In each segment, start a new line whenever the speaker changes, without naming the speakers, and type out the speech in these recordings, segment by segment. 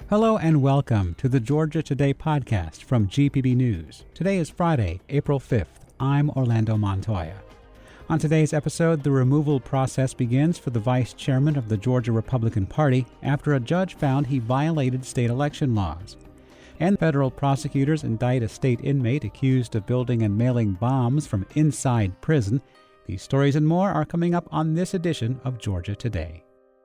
Hello and welcome to the Georgia Today podcast from GPB News. Today is Friday, April 5th. I'm Orlando Montoya. On today's episode, the removal process begins for the vice chairman of the Georgia Republican Party after a judge found he violated state election laws. And federal prosecutors indict a state inmate accused of building and mailing bombs from inside prison. These stories and more are coming up on this edition of Georgia Today.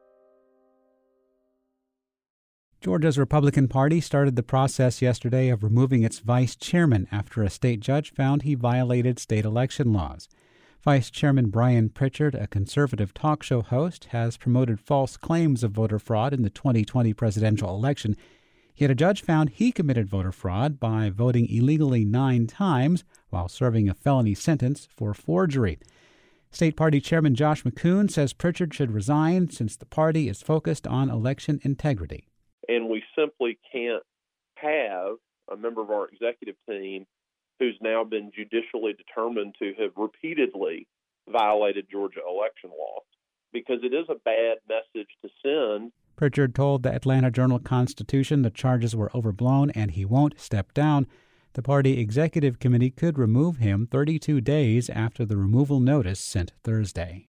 Georgia's Republican Party started the process yesterday of removing its vice chairman after a state judge found he violated state election laws. Vice Chairman Brian Pritchard, a conservative talk show host, has promoted false claims of voter fraud in the 2020 presidential election. Yet a judge found he committed voter fraud by voting illegally 9 times while serving a felony sentence for forgery. State Party Chairman Josh McCoon says Pritchard should resign since the party is focused on election integrity.
And we simply can't have a member of our executive team who's now been judicially determined to have repeatedly violated Georgia election laws, because it is a bad message to send.
Pritchard told the Atlanta Journal-Constitution the charges were overblown and he won't step down. The party executive committee could remove him 32 days after the removal notice sent Thursday.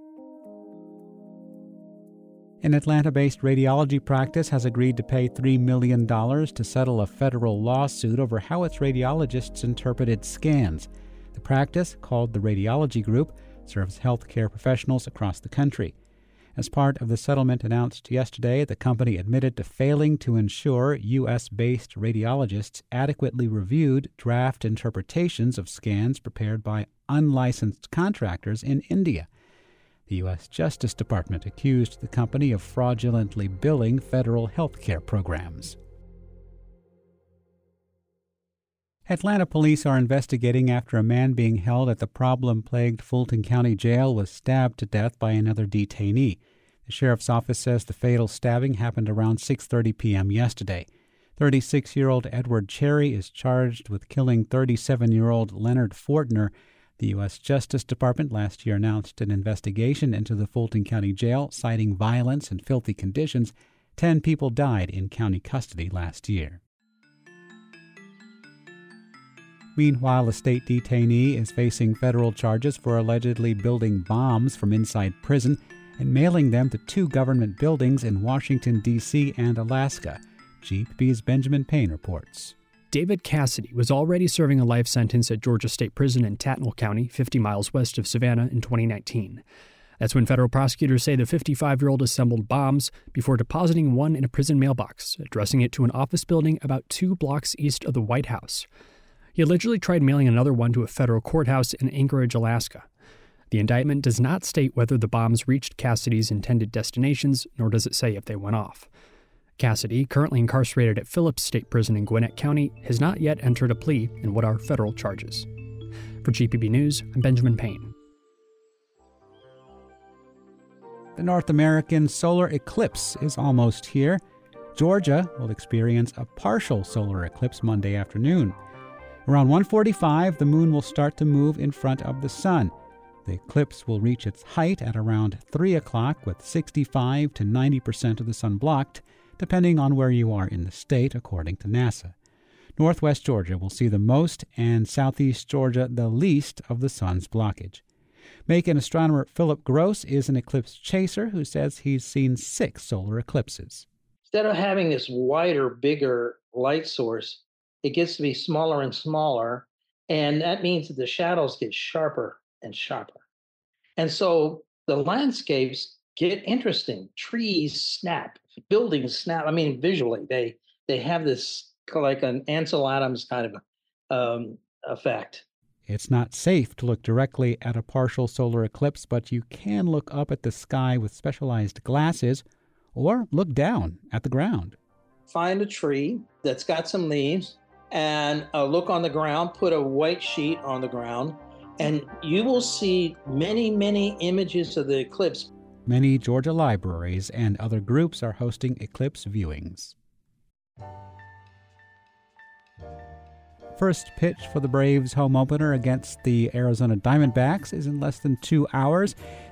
An Atlanta-based radiology practice has agreed to pay $3 million to settle a federal lawsuit over how its radiologists interpreted scans. The practice, called the Radiology Group, serves healthcare professionals across the country. As part of the settlement announced yesterday, the company admitted to failing to ensure U.S.-based radiologists adequately reviewed draft interpretations of scans prepared by unlicensed contractors in India. The U.S. Justice Department accused the company of fraudulently billing federal health care programs. Atlanta police are investigating after a man being held at the problem-plagued Fulton County Jail was stabbed to death by another detainee. The sheriff's office says the fatal stabbing happened around 6:30 p.m. yesterday. 36-year-old Edward Cherry is charged with killing 37-year-old Leonard Fortner. The U.S. Justice Department last year announced an investigation into the Fulton County Jail, citing violence and filthy conditions. 10 people died in county custody last year. Meanwhile, a state detainee is facing federal charges for allegedly building bombs from inside prison and mailing them to 2 government buildings in Washington, D.C. and Alaska. GPB's Benjamin Payne reports.
David Cassidy was already serving a life sentence at Georgia State Prison in Tattnall County, 50 miles west of Savannah, in 2019. That's when federal prosecutors say the 55-year-old assembled bombs before depositing one in a prison mailbox, addressing it to an office building about 2 blocks east of the White House. He allegedly tried mailing another one to a federal courthouse in Anchorage, Alaska. The indictment does not state whether the bombs reached Cassidy's intended destinations, nor does it say if they went off. Cassidy, currently incarcerated at Phillips State Prison in Gwinnett County, has not yet entered a plea in what are federal charges. For GPB News, I'm Benjamin Payne.
The North American solar eclipse is almost here. Georgia will experience a partial solar eclipse Monday afternoon. Around 1:45, the moon will start to move in front of the sun. The eclipse will reach its height at around 3 o'clock with 65 to 90% of the sun blocked, depending on where you are in the state, according to NASA. Northwest Georgia will see the most and southeast Georgia the least of the sun's blockage. Macon astronomer Philip Gross is an eclipse chaser who says he's seen 6 solar eclipses.
Instead of having this wider, bigger light source, it gets to be smaller and smaller, and that means that the shadows get sharper and sharper. And so the landscapes get interesting. Trees snap, buildings snap. I mean, visually, they have this like an Ansel Adams kind of effect.
It's not safe to look directly at a partial solar eclipse, but you can look up at the sky with specialized glasses or look down at the ground.
Find a tree that's got some leaves and look on the ground, put a white sheet on the ground, and you will see many, many images of the eclipse.
Many Georgia libraries and other groups are hosting eclipse viewings. First pitch for the Braves home opener against the Arizona Diamondbacks is in less than 2 hours.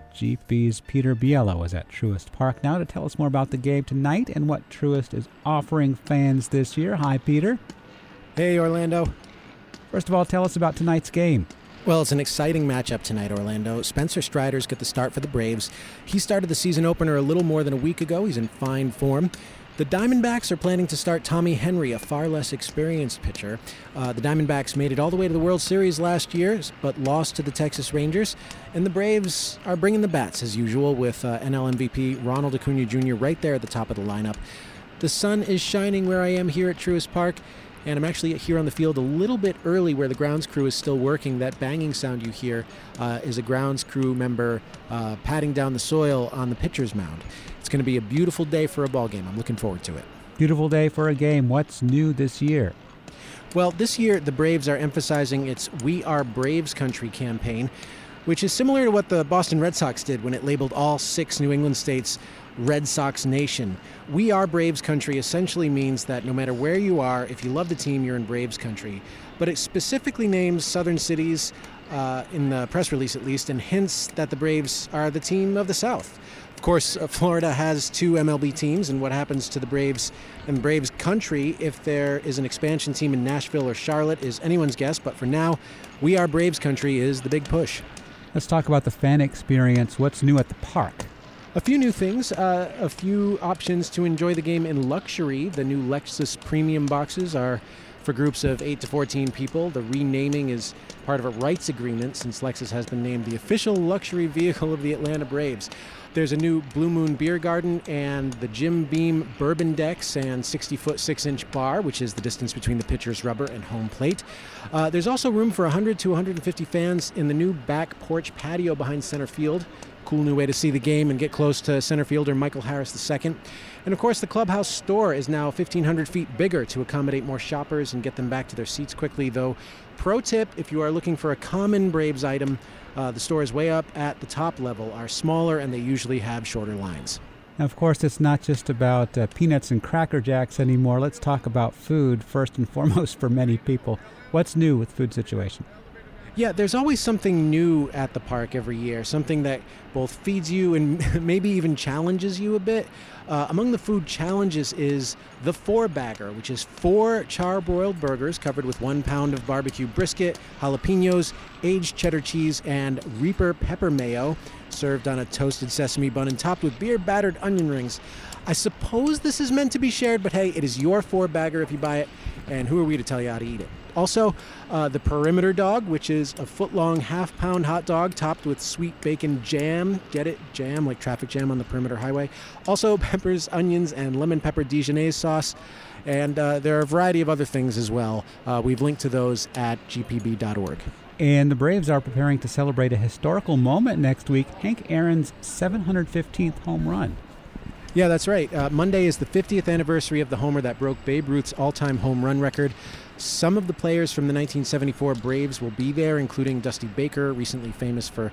GPB's Peter Biello is at Truist Park now to tell us more about the game tonight and what Truist is offering fans this year. Hi, Peter.
Hey, Orlando.
First of all, tell us about tonight's game.
Well, it's an exciting matchup tonight, Orlando. Spencer Strider's got the start for the Braves. He started the season opener a little more than a week ago. He's in fine form. The Diamondbacks are planning to start Tommy Henry, a far less experienced pitcher. The Diamondbacks made it all the way to the World Series last year, but lost to the Texas Rangers. And the Braves are bringing the bats, as usual, with NL MVP Ronald Acuna Jr. right there at the top of the lineup. The sun is shining where I am here at Truist Park, and I'm actually here on the field a little bit early where the grounds crew is still working. That banging sound you hear is a grounds crew member patting down the soil on the pitcher's mound. It's going to be a beautiful day for a ball game. I'm looking forward to it.
Beautiful day for a game. What's new this year?
Well, this year the Braves are emphasizing its We Are Braves Country campaign, which is similar to what the Boston Red Sox did when it labeled all 6 New England states Red Sox Nation. We Are Braves Country essentially means that no matter where you are, if you love the team, you're in Braves Country. But it specifically names southern cities, in the press release at least, and hints that the Braves are the team of the South. Of course, Florida has 2 MLB teams, and what happens to the Braves and Braves country if there is an expansion team in Nashville or Charlotte is anyone's guess, but for now, We Are Braves Country is the big push.
Let's talk about the fan experience. What's new at the park?
A few new things, a few options to enjoy the game in luxury. The new Lexus Premium boxes are for groups of 8 to 14 people. The renaming is part of a rights agreement since Lexus has been named the official luxury vehicle of the Atlanta Braves. There's a new Blue Moon Beer Garden and the Jim Beam Bourbon Decks and 60-foot 6-inch bar, which is the distance between the pitcher's rubber and home plate. There's also room for 100 to 150 fans in the new back porch patio behind center field. Cool new way to see the game and get close to center fielder Michael Harris II. And of course, the clubhouse store is now 1,500 feet bigger to accommodate more shoppers and get them back to their seats quickly, though. Pro tip, if you are looking for a common Braves item, the stores way up at the top level are smaller and they usually have shorter lines.
Now, of course, it's not just about peanuts and Cracker Jacks anymore. Let's talk about food first and foremost for many people. What's new with food situation?
Yeah, there's always something new at the park every year, something that both feeds you and maybe even challenges you a bit. Among the food challenges is the 4-bagger, which is 4 char-broiled burgers covered with 1 pound of barbecue brisket, jalapenos, aged cheddar cheese, and Reaper pepper mayo, served on a toasted sesame bun and topped with beer-battered onion rings. I suppose this is meant to be shared, but hey, it is your 4-bagger if you buy it, and who are we to tell you how to eat it? Also, the perimeter dog, which is a foot-long half-pound hot dog topped with sweet bacon jam. Get it? Jam, like traffic jam on the perimeter highway. Also, peppers, onions, and lemon pepper Dijonnaise sauce. And there are a variety of other things as well. We've linked to those at gpb.org.
And the Braves are preparing to celebrate a historical moment next week, Hank Aaron's 715th home run.
Yeah, that's right. Monday is the 50th anniversary of the homer that broke Babe Ruth's all-time home run record. Some of the players from the 1974 Braves will be there, including Dusty Baker, recently famous for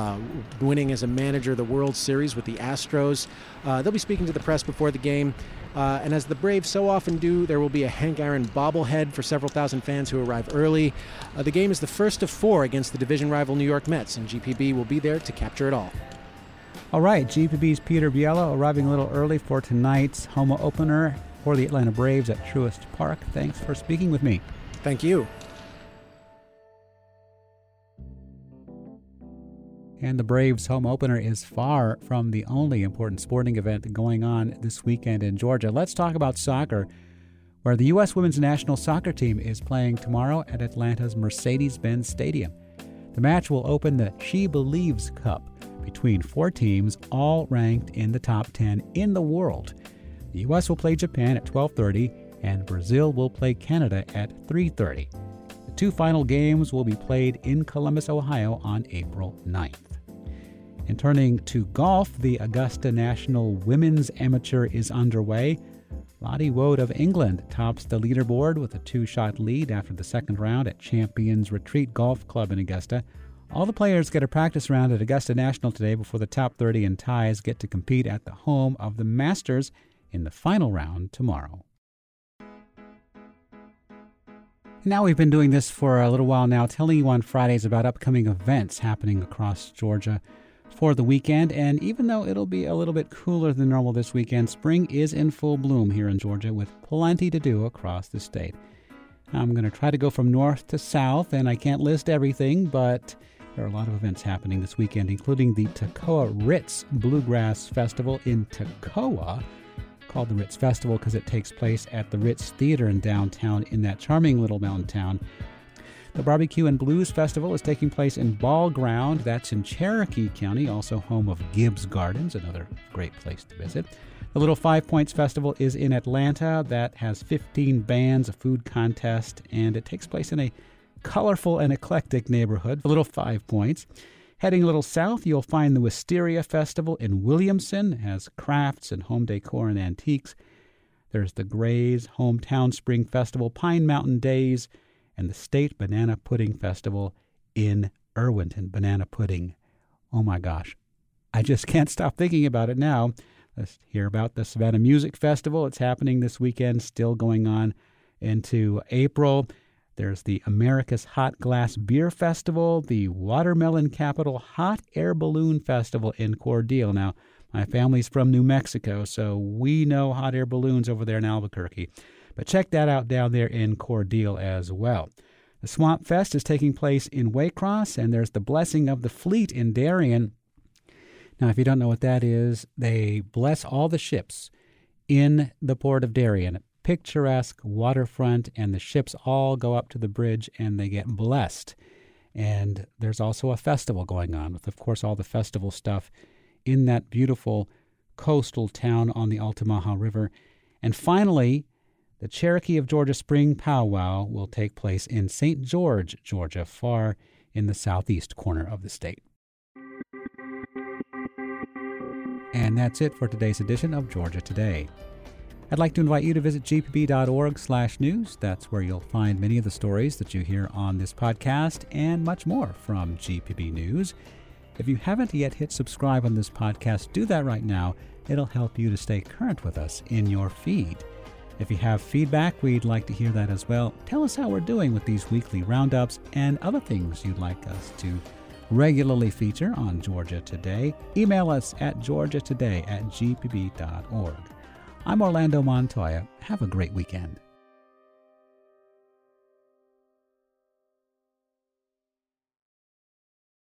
winning as a manager the World Series with the Astros. They'll be speaking to the press before the game. And as the Braves so often do, there will be a Hank Aaron bobblehead for several thousand fans who arrive early. The game is the first of 4 against the division rival New York Mets, and GPB will be there to capture it all.
All right, GPB's Peter Biello arriving a little early for tonight's home opener for the Atlanta Braves at Truist Park. Thanks for speaking with me.
Thank you.
And the Braves home opener is far from the only important sporting event going on this weekend in Georgia. Let's talk about soccer, where the U.S. women's national soccer team is playing tomorrow at Atlanta's Mercedes-Benz Stadium. The match will open the She Believes Cup between 4 teams, all ranked in the top 10 in the world. The U.S. will play Japan at 12:30, and Brazil will play Canada at 3:30. The 2 final games will be played in Columbus, Ohio on April 9th. And turning to golf, the Augusta National Women's Amateur is underway. Lottie Wood of England tops the leaderboard with a 2-shot lead after the second round at Champions Retreat Golf Club in Augusta. All the players get a practice round at Augusta National today before the top 30 and ties get to compete at the home of the Masters in the final round tomorrow. Now we've been doing this for a little while now, telling you on Fridays about upcoming events happening across Georgia. for the weekend. And even though it'll be a little bit cooler than normal this weekend, spring is in full bloom here in Georgia with plenty to do across the state. I'm going to try to go from north to south, and I can't list everything, but there are a lot of events happening this weekend, including the Toccoa Ritz Bluegrass Festival in Toccoa, called the Ritz Festival because it takes place at the Ritz Theater in downtown in that charming little mountain town. The Barbecue and Blues Festival is taking place in Ball Ground. That's in Cherokee County, also home of Gibbs Gardens, another great place to visit. The Little Five Points Festival is in Atlanta. That has 15 bands, a food contest, and it takes place in a colorful and eclectic neighborhood, the Little Five Points. Heading a little south, you'll find the Wisteria Festival in Williamson. It has crafts and home decor and antiques. There's the Gray's Hometown Spring Festival, Pine Mountain Days, and the State Banana Pudding Festival in Irwinton. Banana pudding. Oh my gosh. I just can't stop thinking about it now. Let's hear about the Savannah Music Festival. It's happening this weekend, still going on into April. There's the America's Hot Glass Beer Festival, the Watermelon Capital Hot Air Balloon Festival in Cordele. Now, my family's from New Mexico, so we know hot air balloons over there in Albuquerque. But check that out down there in Cordele as well. The Swamp Fest is taking place in Waycross, and there's the Blessing of the Fleet in Darien. Now, if you don't know what that is, they bless all the ships in the port of Darien. Picturesque waterfront, and the ships all go up to the bridge and they get blessed. And there's also a festival going on with, of course, all the festival stuff in that beautiful coastal town on the Altamaha River. And finally, the Cherokee of Georgia Spring Powwow will take place in St. George, Georgia, far in the southeast corner of the state. And that's it for today's edition of Georgia Today. I'd like to invite you to visit gpb.org/news. That's where you'll find many of the stories that you hear on this podcast and much more from GPB News. If you haven't yet hit subscribe on this podcast, do that right now. It'll help you to stay current with us in your feed. If you have feedback, we'd like to hear that as well. Tell us how we're doing with these weekly roundups and other things you'd like us to regularly feature on Georgia Today. Email us at georgiatoday@gpb.org. I'm Orlando Montoya. Have a great weekend.